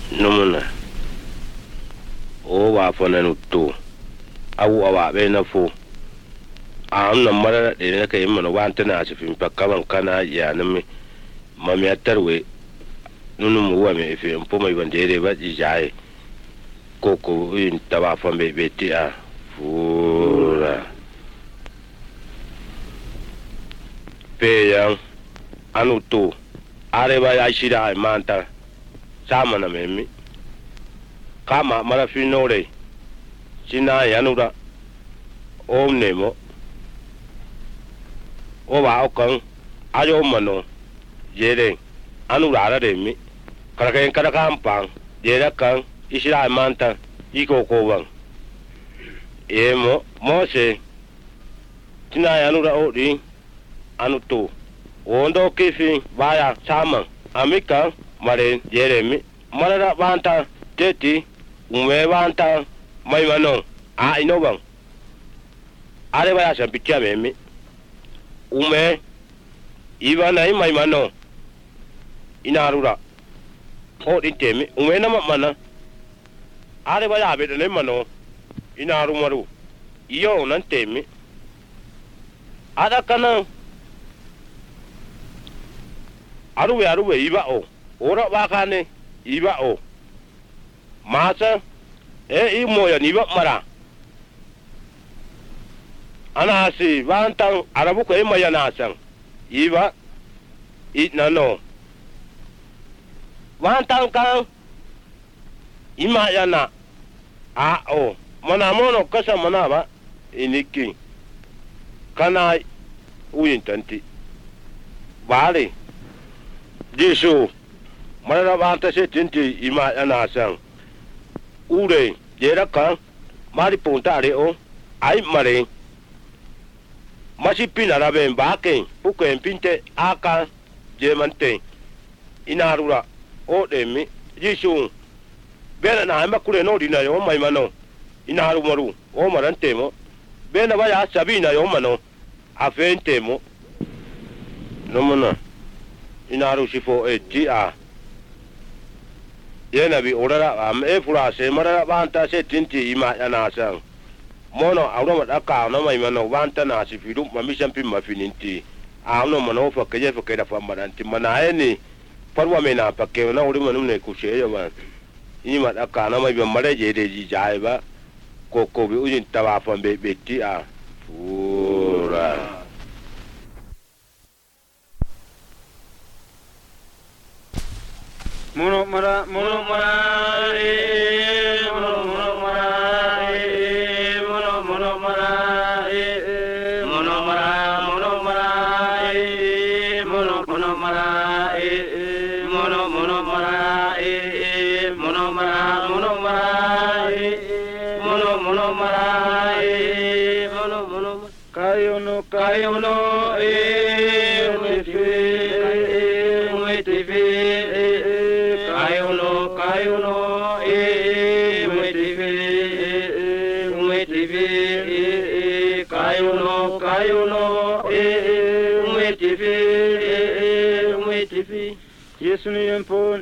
numuna o wa fona nutto awu awa be na fo amna mara de ne kai mana wanta na sifin pakkaman kana ya nami mami atarwe nunu mu wa me fi mpo mai bandere ba ji jaye koko in taba fon be beti a fura pe yang anuto areba ya shira manta sama na memi kama mara finore sina yanura omnemo o ba okan ayo mano yere anura ara de mi karaken karakan pang yere kan isira manta iko ko wan emo mose sina yanura o di anuto ondo kifi baya sama amika mare jeremi marara banta teti umwe banta mai mano a inoban are baya san pitia memi ume ibana mai mano inarura o ditemi ume na mana are baya be ne mano inaru maru iyo nan temi ada kana aruwe iba o ora bakane iba o masa imo ya niba mara ana si bantan arabu ko ima ya nasan iba nano bantan kan ima ya na a o mana mono kasa mana ba iniki kana uyin tanti bale Jesu marara banta se tinti ima ana sang ure jera kan mari punta re o ai mare masi pinara ben bake puken pinte aka jemante inarura o demi Jesu bena na ma kure no dina yo mai mano inaru maru o marante mo bena ba ya sabina yo mano afente mo no mona inaru sifo eti a yena bi orara am fura se marara banta se tinti ima yana san mono awro madaka no mai mano banta na sifiru mamishan pin mafininti awno mano fa keje fa keda fa maranti manaeni farwa mena pakke na uri manum ne kushe yo man ima daka no mai be mareje de ji jai ba koko bi ujin tawa fa be beti a fura mono mara mono mara mono mono mara mono mono mara mono mara mono mara mono mono mara mono mono mara mono mara mono mara mono mono mara mono mono kayono kayono Yesu ni yampo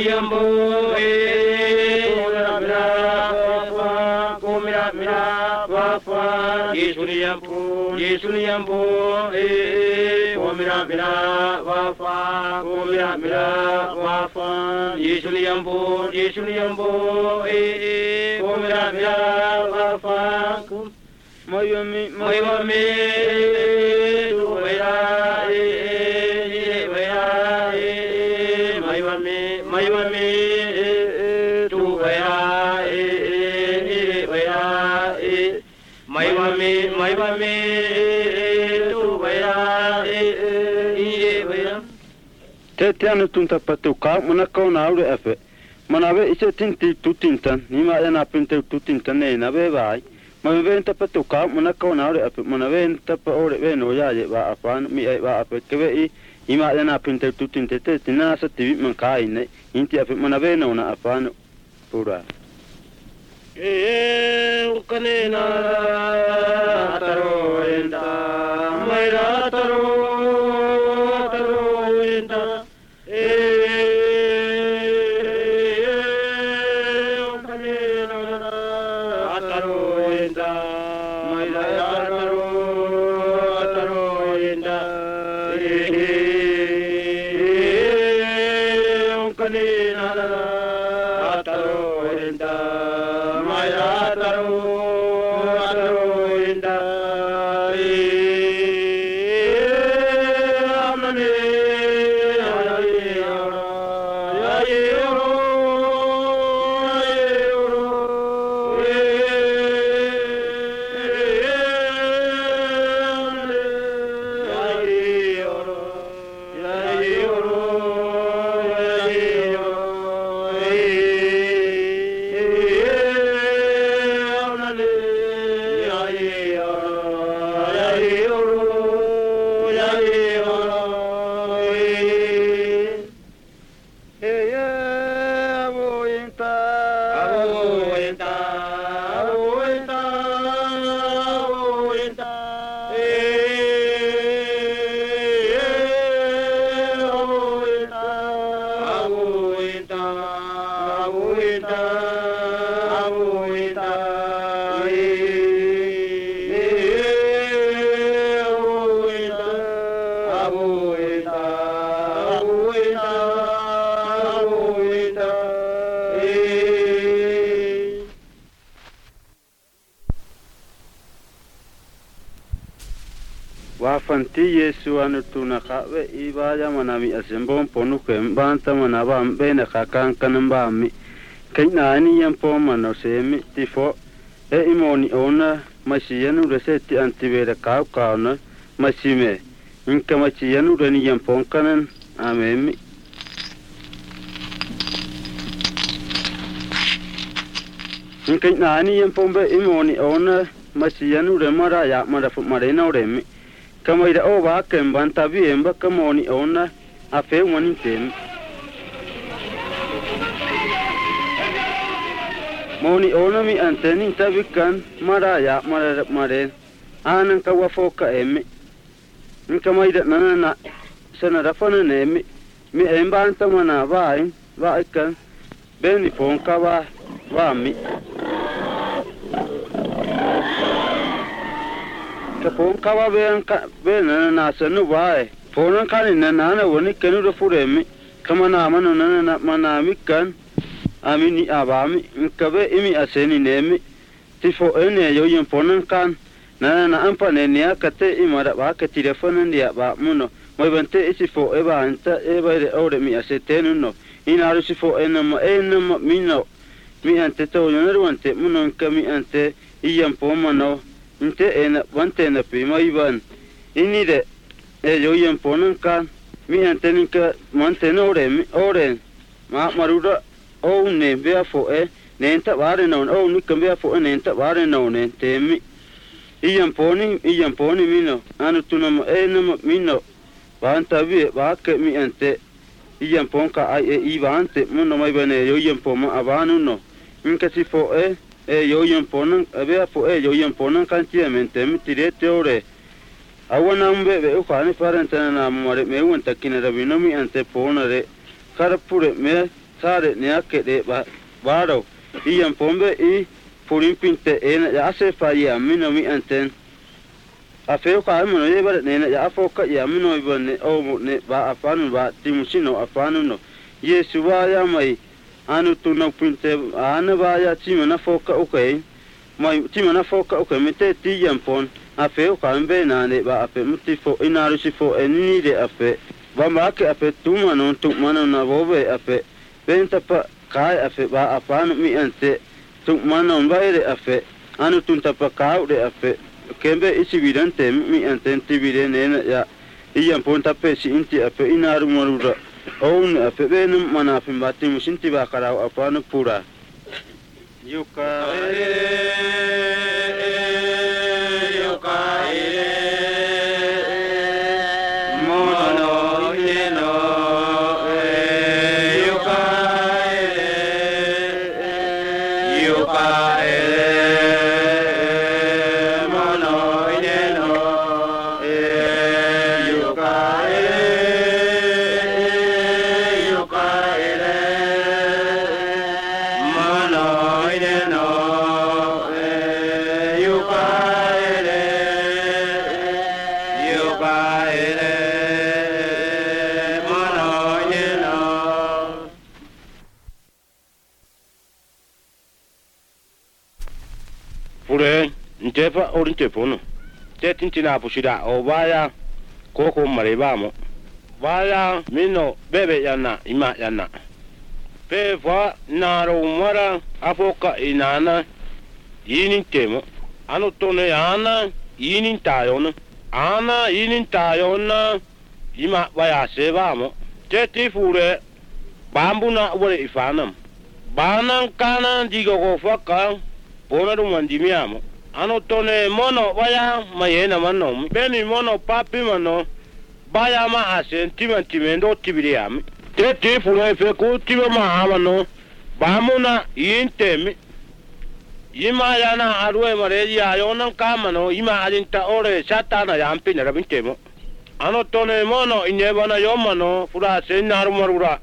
mira wafa Yesu ni yampo mira wafa Yesu ni yampo mira wafa mayami Tetiano tunta patuka munaka na ure efe manabe ise tinti tutintan nima yana pinte tutintan ne na be bai manabe nta patuka munaka na ure efe manabe nta pa ore be no ya je ba afan mi ai ba ape kebe i ima yana pinte tutinte te tina sa tivi man kai ne inti ape manabe no na afan pura ukanena taro enda maira taro enda Wafanti Yesu anu tuna kawe ibaya manami asembon ponu kembanta manaba mbene kakan kanambami kaina ani yampo mano semi tifo imoni ona masiyanu reseti antibere kauna masime inka masiyanu reni yampon kanan amemi inka ani yampo be imoni ona masiyanu remara ya marafu marena oremi kama ida o ba kem banta bi emba kamoni ona afe woni tem moni ona mi anteni tabikan maraya mare anan ka wafoka emi kama ida nana sana rafana nemi mi emba anta mana ba ikan beni fonka ba mi kapon kawa ben na sanu bae fonan kan na woni kenu do furemi kama na manu na manami kan amini abami kabe imi aseni nemi tifo ene yo yin fonan kan na ampane ne akate imara ba ka telefonan dia ba muno mo bente isi fo eba anta eba de ore mi asetenu no inaru si fo enama mino mi ante to yonaru ante muno kami ante iyam pomano inte ena wante na prima iban ini de yo yen ponan kan mi antenin ka manteno ore ma maruda o ne bea fo ne enta bare non o ni kan bea fo ne enta bare non ne temi iyan poni mino anu tunama enama mino banta bi ba ke mi ante iyan pon ka ai ibante muno mai bane yo yen poma abanu no inka si fo yo yen ponan abea fo yo yen ponan kan tiamente mi tirete ore awana mbe be ukani parenta na mare me won takina rabino mi ante ponare karapure me sare ne akede baro iyan pombe I purin pinte ena ya se faia mino mi anten afeo ka mo ne ba ne ya foka ya mino ibone o ne ba afanu ba timusino afanu no yesu ba ya mai anu tuna pinte ana ba ya timana foka okay mai timana foka okay mete ti yampon afeo ka mbe na ne ba ape mutifo inaru sifo enini de ape ba ma ke ape tumano na bobe ape benta pa kai ape ba afanu mi ante tumano mbaire ape anu tunta pa kau de ape kembe isi vidante mi ante tibide ne ya yampon tape si inti ape inaru marura oun ape benu mana ape bati musinti ba karau afanu pura yuka pure ntefa orinte pono te tintina pushida o baya koko maribamo baya mino bebe yana ima yana pe fa naro mara afoka inana yinin temo ano tone yana yinin tayona ana yinin tayona ima baya sebamo te tifure bambuna wale ifanam banan kana digo ko faka bona du mandimiamo ano tone mono baya mayena mano beni mono papi mano baya ma asentimento tibiriami te tifure fe ko tibama mano bamuna yintemi ima yana arwe mare ya yonan kamano ima alinta ore satana yampi na rabintemo ano tone mono inyebana yomano fura senaru marura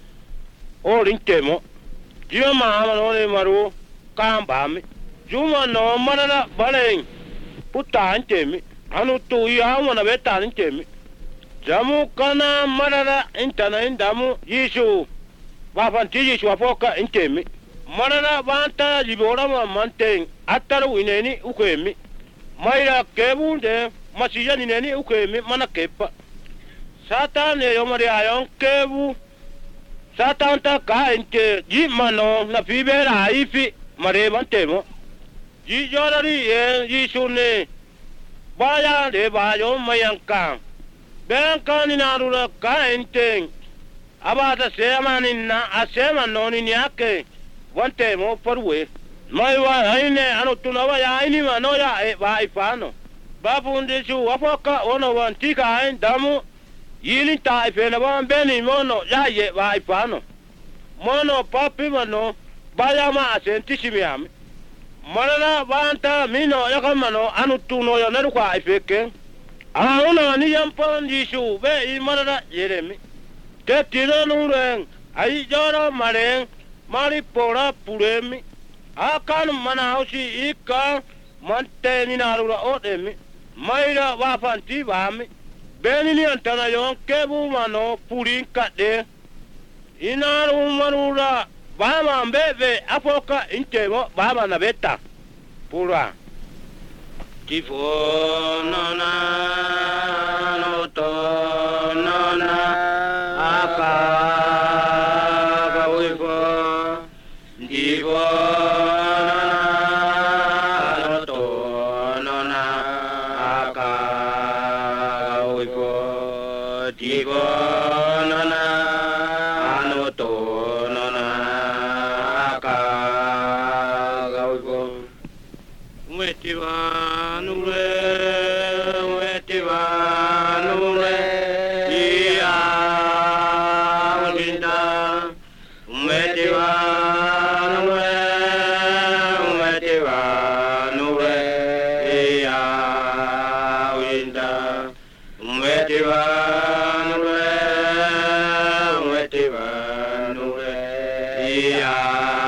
o rintemo juma amano ne maru kambami juma no manana balen putan temi anu tu ya wana betan temi jamu kana manana intana indamu yisu bafan tiyisu afoka intemi manana banta libora manten ataru ineni ukemi maira kebunde masiya ineni ukemi mana kepa satane yomari ayon kebu satanta ka inte jimano na fibera ifi mare bantemo ji jorari e ji sune baya de bayo mayanka benka ni narura ka inte abata semani na asema noni nyake bantemo porwe mai wa aine ano tunawa ya aini mano ya e ba ifano bafunde su wafoka ono wantika ain damu yini ta ifena ba beni mono ya ye ba ifano mono papi mano baya ma asentishimiami manana banta mino yakamano anu tuno yo naru kwa ifeke una ni yampon disu be manana yeremi te tiro nuren ai jora maren mari pora puremi akan mana hausi ika mante ni narura odemi maira wa fanti bami beni ni antana yon kebu mano purin kade inaru marura bama mbebe afoka intemo bama na beta pura tifo nona no to nona aka gawifo tifo nona no to nona aka gawifo tifo nona no to nona aka gawifo Wetiva nure, iya ulinda. Wetiva nure, iya ulinda. Wetiva nure, iya